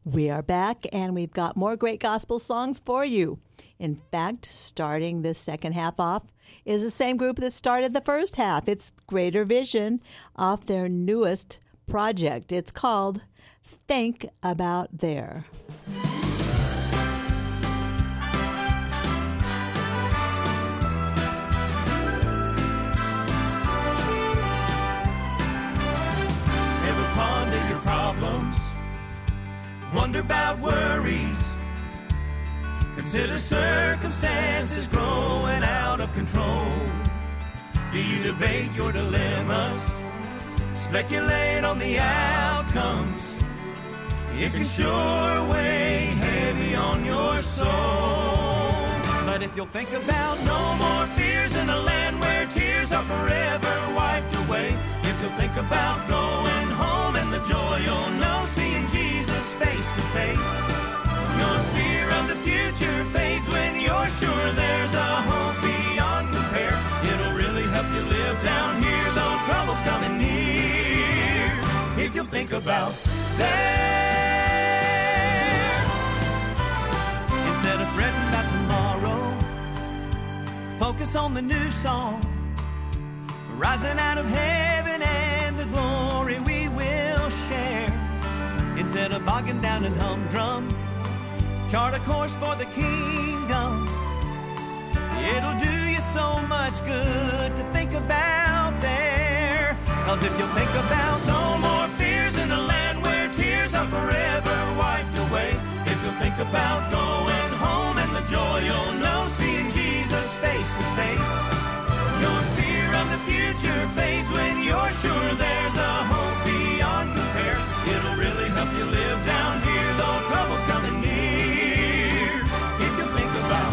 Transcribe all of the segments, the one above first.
We are back, and we've got more great gospel songs for you. In fact, starting this second half off is the same group that started the first half. It's Greater Vision off their newest project. It's called Think About There. Ever ponder your problems? Wonder about worries? Consider circumstances growing out of control. Do you debate your dilemmas? Speculate on the outcomes? It can sure weigh heavy on your soul. But if you'll think about no more fears in a land where tears are forever wiped away, if you'll think about going home and the joy you'll know seeing Jesus face to face, your fear of the future fades when you're sure there's a hope beyond compare. It'll really help you live down here, though trouble's coming near. If you'll think about there, instead of fretting about tomorrow, focus on the new song, rising out of heaven and the glory we will share. Instead of bogging down in humdrum, chart a course for the kingdom. It'll do you so much good to think about there. 'Cause if you'll think about no more fears in a land where tears are forever wiped away, if you'll think about going home and the joy you'll know seeing Jesus face to face, your fear of the future fades when you're sure there's a hope beyond compare. It'll really help you live down here, though trouble's coming near. If you think about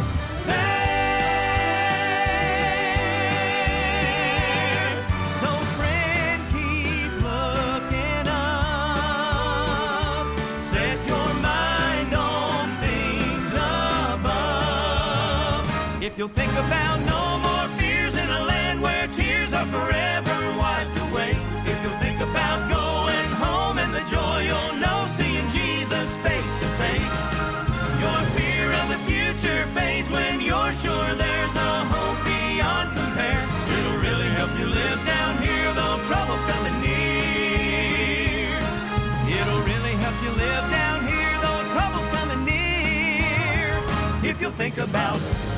there. So friend, keep looking up. Set your mind on things above. If you'll think about no more fears in a land where tears are forever wiped away, if you'll think about going home and the joy you'll know seeing Jesus face to face, your fear of the future fades when you're sure there's a hope beyond compare. It'll really help you live down here, though trouble's coming near. It'll really help you live down here, though trouble's coming near. If you'll think about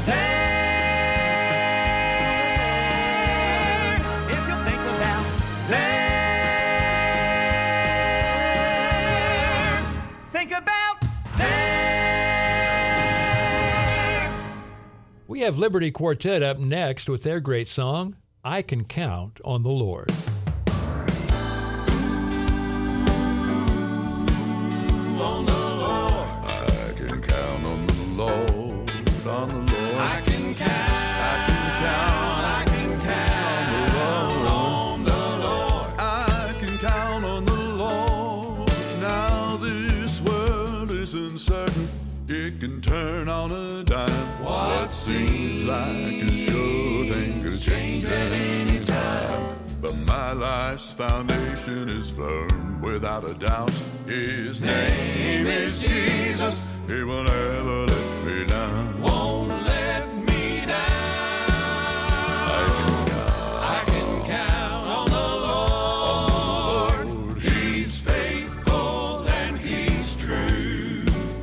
there, if you'll think about there, think about there. We have Liberty Quartet up next with their great song, I Can Count on the Lord. On the Lord, I can count on the Lord, on the Lord. I can count, I can count on the Lord. I can count on the Lord. Now this world isn't certain. It can turn on a dime. What seems like a sure thing could change at any time. But my life's foundation is firm, without a doubt. His name is Jesus. He will never let me down. Won't let me down. I can count on the Lord. He's faithful and He's true.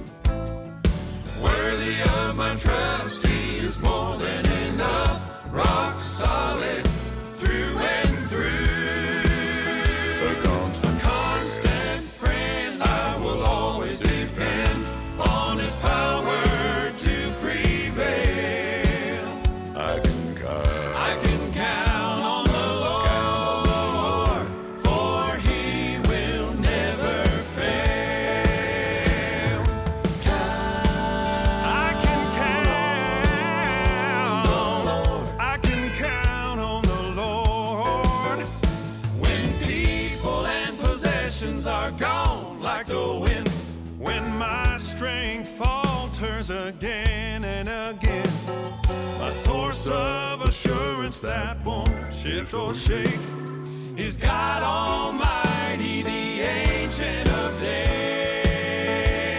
Worthy of my trust, He is more than enough. Rock solid through and through. A constant friend, I will always depend on His power to prevail. I can count on the Lord, for He will never fail. I can count on the Lord. When people and possessions are gone like the wind, when my strength falters again and again, my source of assurance that won't shift or shake is God Almighty, the Ancient of Days.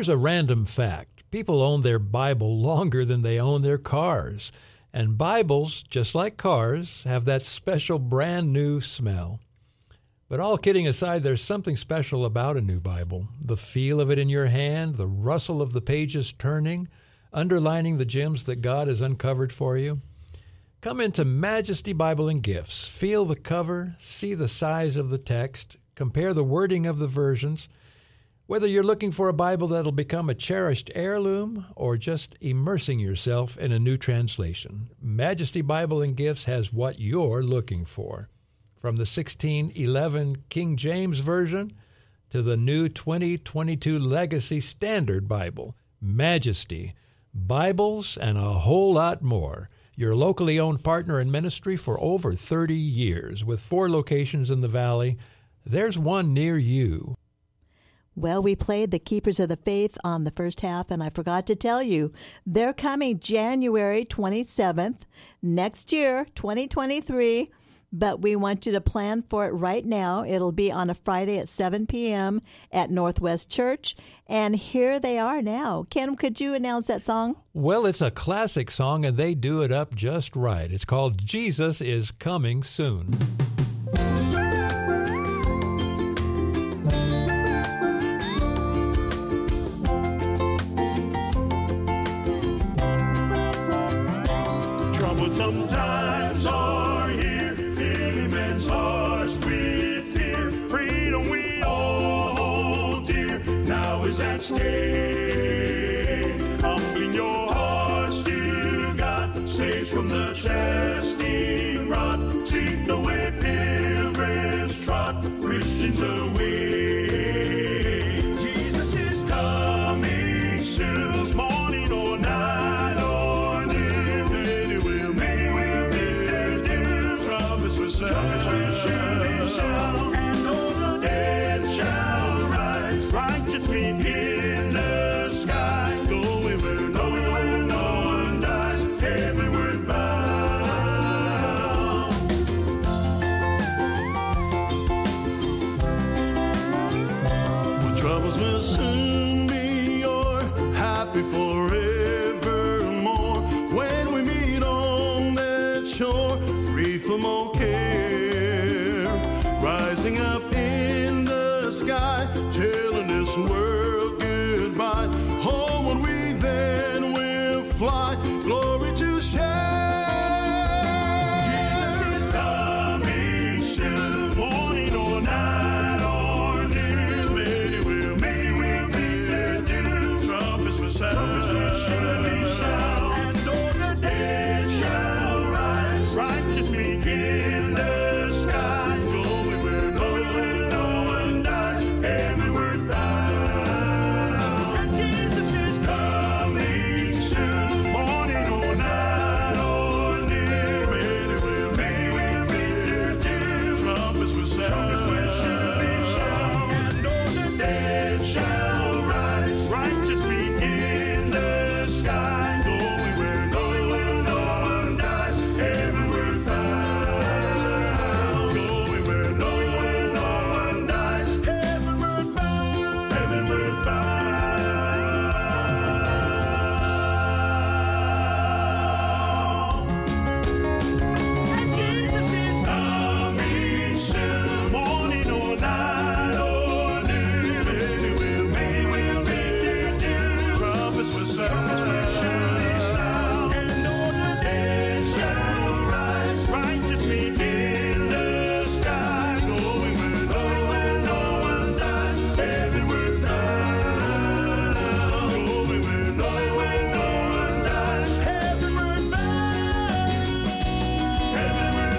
Here's a random fact. People own their Bible longer than they own their cars. And Bibles, just like cars, have that special brand new smell. But all kidding aside, there's something special about a new Bible. The feel of it in your hand, the rustle of the pages turning, underlining the gems that God has uncovered for you. Come into Majesty Bible and Gifts. Feel the cover, see the size of the text, compare the wording of the versions. Whether you're looking for a Bible that'll become a cherished heirloom or just immersing yourself in a new translation, Majesty Bible and Gifts has what you're looking for. From the 1611 King James Version to the new 2022 Legacy Standard Bible, Majesty, Bibles, and a whole lot more. Your locally owned partner in ministry for over 30 years with 4 locations in the Valley. There's one near you. Well, we played the Keepers of the Faith on the first half, and I forgot to tell you, they're coming January 27th, next year, 2023. But we want you to plan for it right now. It'll be on a Friday at 7 p.m. at Northwest Church. And here they are now. Ken, could you announce that song? Well, it's a classic song, and they do it up just right. It's called Jesus is Coming Soon. Trouble sometimes are here, filling men's hearts with fear. Freedom we all hold dear, now is at stake. Humbling your hearts to God, saves from the testing rod. Seek the way pilgrims trot, Christians away. Jesus is coming soon, morning or night or noon. Many will meet their doom. Trumpets will sound, and all the dead shall rise. Righteous feet in the sky, going where no one dies. Heavenward bound. Well, troubles will soon be o'er, happy forevermore. When we meet on that shore, free from all care, rising up in the sky, telling this world goodbye. Homeward we then will fly, glory to share. Jesus is coming soon, morning or night or noon. Many will meet their doom. Trumpets will sound, and all the dead shall rise. Righteous meet in the sky, going where no one dies. Heavenward bound. And Jesus is coming soon, morning or night or noon. Many will meet their doom. Trumpets will sound, and all the dead shall rise. Righteous meet in the sky, going where no one dies. Heavenward bound, going where no one dies. Heavenward bound, heavenward bound. And Jesus is coming soon, morning or night or noon. Many will meet their doom. Trumpets will sound, and all the dead shall rise. Righteous meet in the sky, going where no one dies. Heavenward bound, going where no one dies. Heavenward bound, heavenward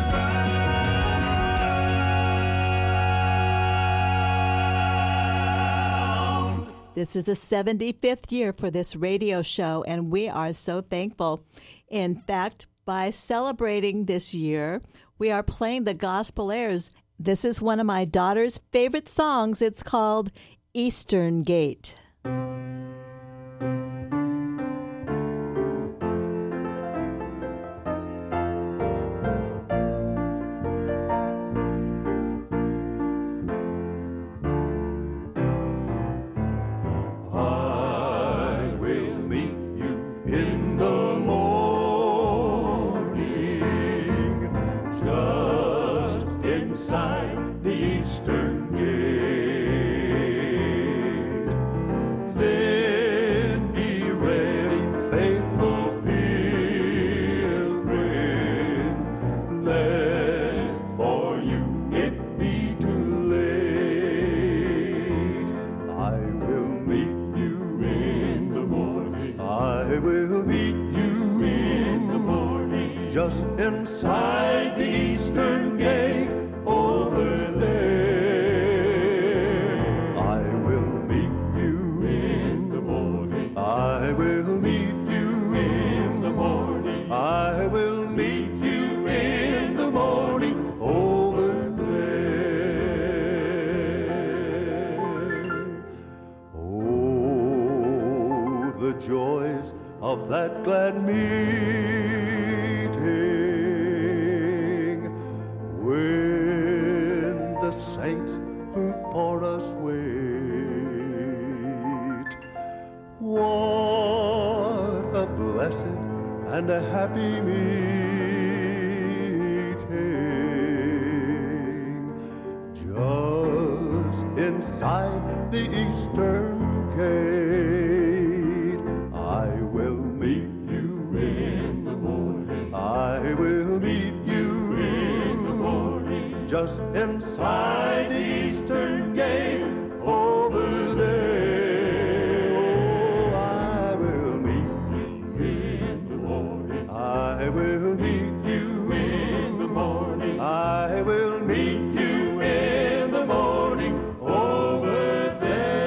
bound. This is the 75th year for this radio show, and we are so thankful. In fact, by celebrating this year, we are playing the gospel airs. This is one of my daughter's favorite songs. It's called Eastern Gate. I just inside the eastern gate over there. I will meet you in the morning. I will meet you in the morning. I will meet you in the morning over there. Oh, the joys of that glad meeting when the saints who for us wait. What a blessed and a happy meeting just inside the eastern gate. I will meet you in the morning. I will meet you in the morning. Just inside the eastern gate over there. Oh, I will meet you in the morning. I will meet you in the morning. I will meet you in the morning over there.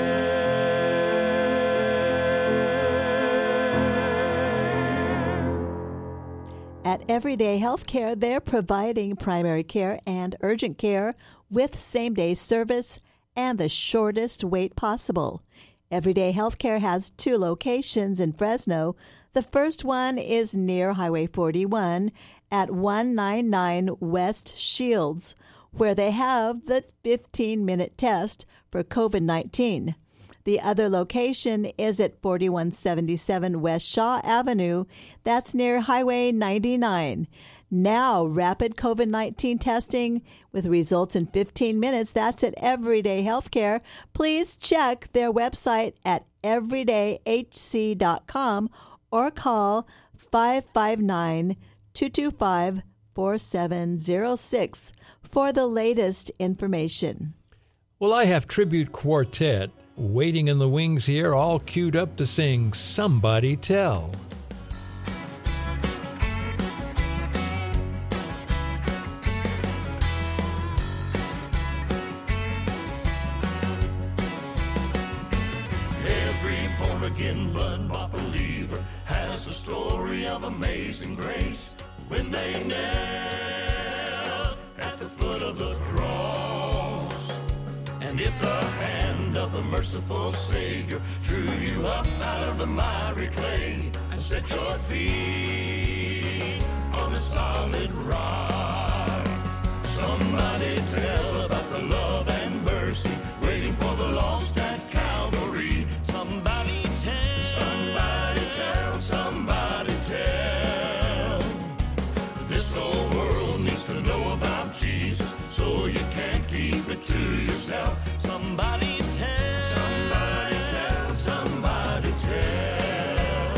At Everyday Healthcare, they're providing primary care and urgent care with same-day service and the shortest wait possible. Everyday Healthcare has 2 locations in Fresno. The first one is near Highway 41 at 199 West Shields, where they have the 15-minute test for COVID-19. The other location is at 4177 West Shaw Avenue. That's near Highway 99. Now, rapid COVID-19 testing with results in 15 minutes. That's at Everyday Healthcare. Please check their website at everydayhc.com or call 559-225-4706 for the latest information. Well, I have Tribute Quartet waiting in the wings here, all queued up to sing Somebody Tell. Every born-again, blood-bought believer has a story of amazing grace when they knelt at the foot of the cross. And if the hand of the merciful Savior drew you up out of the miry clay and set your feet on the solid rock, somebody tell about the love and mercy waiting for the lost at Calvary. Somebody tell, somebody tell, somebody tell. This whole world needs to know about Jesus, so you can't keep it to yourself. Somebody tell, somebody tell, somebody tell.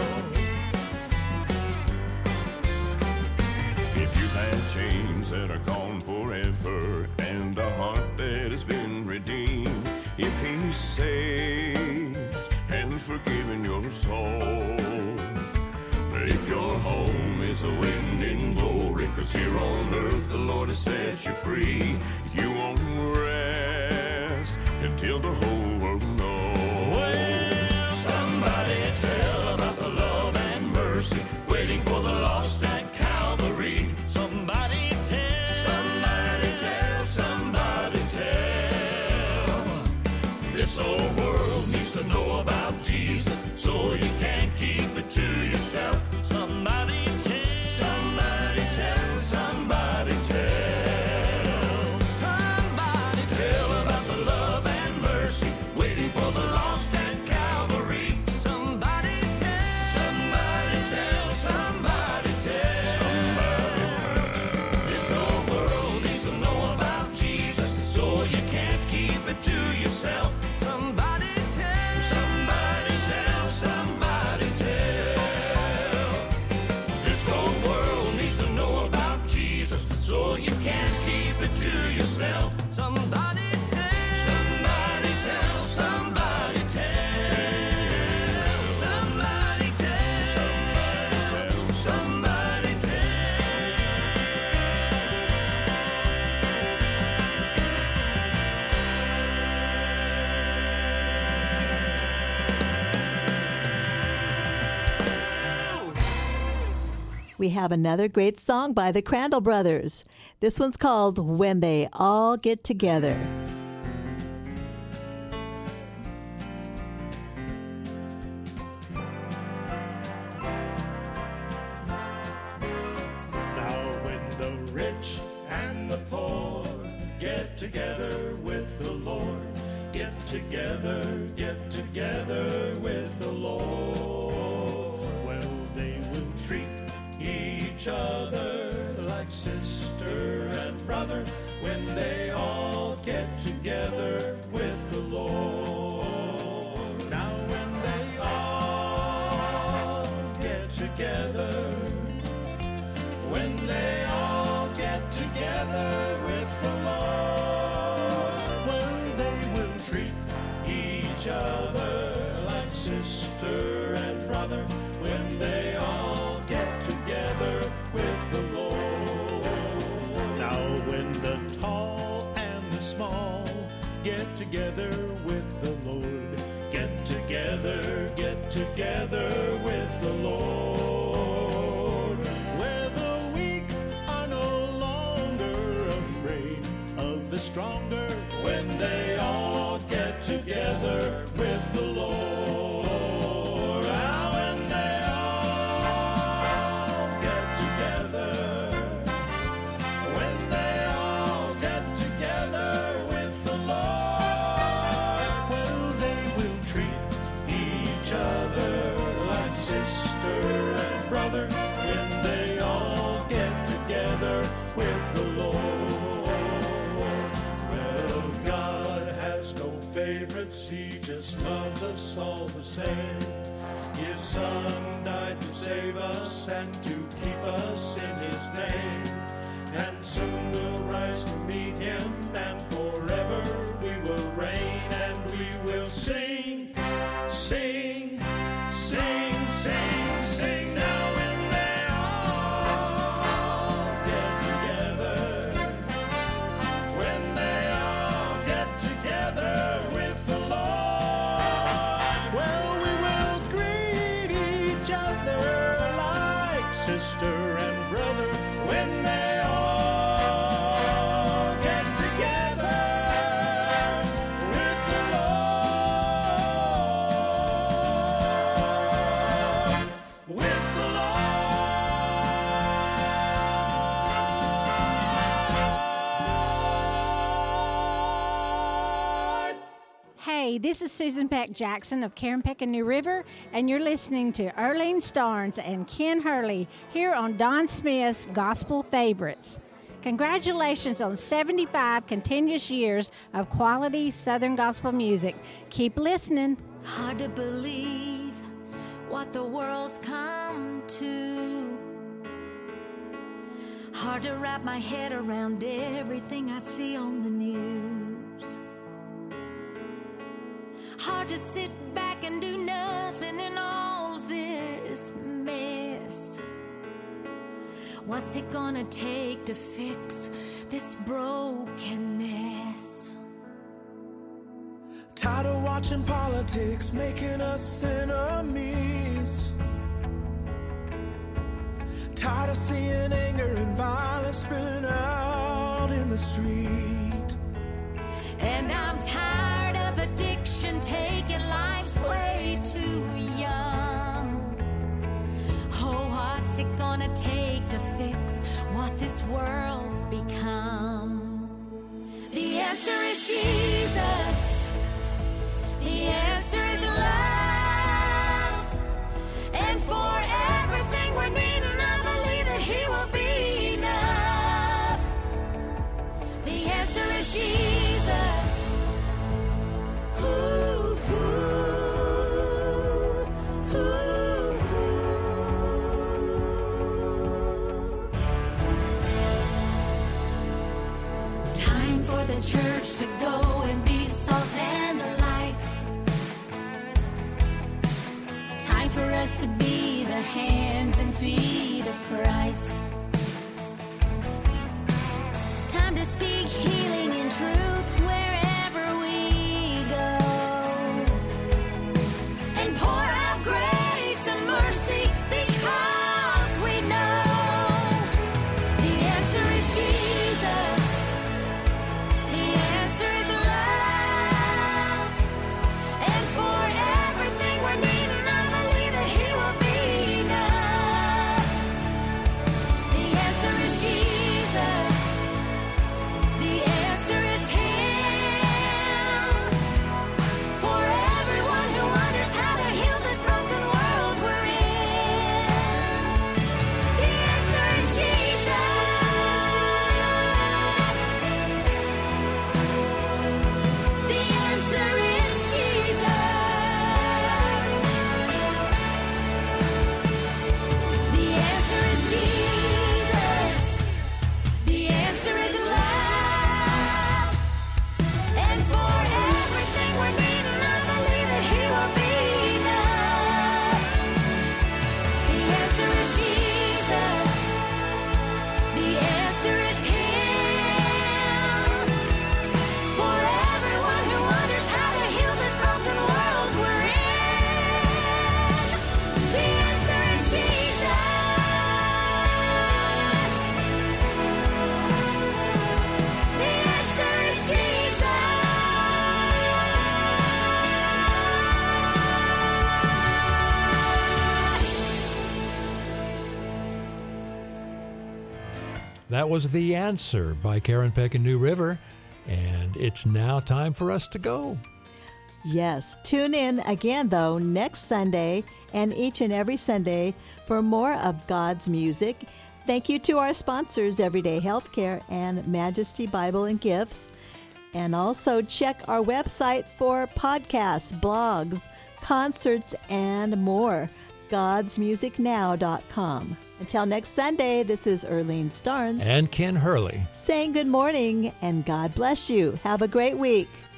If you've had chains that are gone forever and a heart that has been redeemed, if He's saved and forgiven your soul, if your home is a wind in glory, 'cause here on earth the Lord has set you free, you won't rest until the whole world knows. Somebody tell about the love and mercy waiting for the lost at Calvary. Somebody tell, somebody tell, somebody tell. This whole world needs to know about Jesus, so you can't keep it to yourself. Somebody tell, somebody tell, somebody tell. Somebody tell about the love and mercy waiting for the lost at Calvary. Somebody tell, somebody tell, somebody tell. Somebody tell. This whole world needs to know about Jesus, so you can't keep it to yourself. Somebody tell, somebody tell, somebody tell. This whole world needs to know about Jesus, so you can't keep it to yourself. Somebody tell, somebody tell, somebody tell. Somebody tell, somebody tell, somebody tell. we have another great song by the Crandall Brothers. This one's called When They All Get Together. Now when the rich and the poor get together with the Lord, get together with the Lord, well, they will treat each other like sister and brother when they all get together with the Lord. Now when they all get together, when they all get together with the Lord, well, they will treat each other like sister and brother when they all get together with the Lord. Now when the tall and the small get together with the Lord, get together with the Lord, where the weak are no longer afraid of the stronger when they all get together with the Lord. Ah, when they all get together, when they all get together with the Lord, well, they will treat each other like sister and brother when they all get together with the Lord. Well, God has no favorites, He just loves us all the same. His Son died to save us and to keep us in His name, and soon we'll rise to meet Him, and forever we will reign, and we will sing, sing, sing, sing, sing. Now when they all get together, when they all get together with the Lord, well, we will greet each other like sister and brother when they all get together with the Lord, with the Lord. Hey, this is Susan Peck Jackson of Carenpeck and New River, and you're listening to Earlene Starnes and Ken Hurley here on Don Smith's Gospel Favorites. Congratulations on 75 continuous years of quality Southern gospel music. Keep listening. Hard to believe what the world's come to. Hard to wrap my head around everything I see on the news. Hard to sit back and do nothing in all this mess. What's it gonna take to fix this brokenness? Tired of watching politics making us enemies. Tired of seeing anger and violence spilling out in the street. And I'm tired of addiction taking life's way too young. Oh, what's it gonna take to fix what this world's become? The answer is Jesus. The answer is love. And for everything we're needing, I believe that He will be enough. The answer is Jesus. Ooh, ooh, ooh, ooh. Time for the church to go and be salt and light. Time for us to be the hands and feet of Christ. Time to speak healing and truth wherever we go, and pour out grace and mercy because we know That was The Answer by Karen Peck and New River, and it's now time for us to go. Yes, tune in again, though, next Sunday and each and every Sunday for more of God's music. Thank you to our sponsors, Everyday Healthcare and Majesty Bible and Gifts. And also check our website for podcasts, blogs, concerts, and more, godsmusicnow.com. Until next Sunday, this is Earlene Starnes and Ken Hurley saying good morning and God bless you. Have a great week.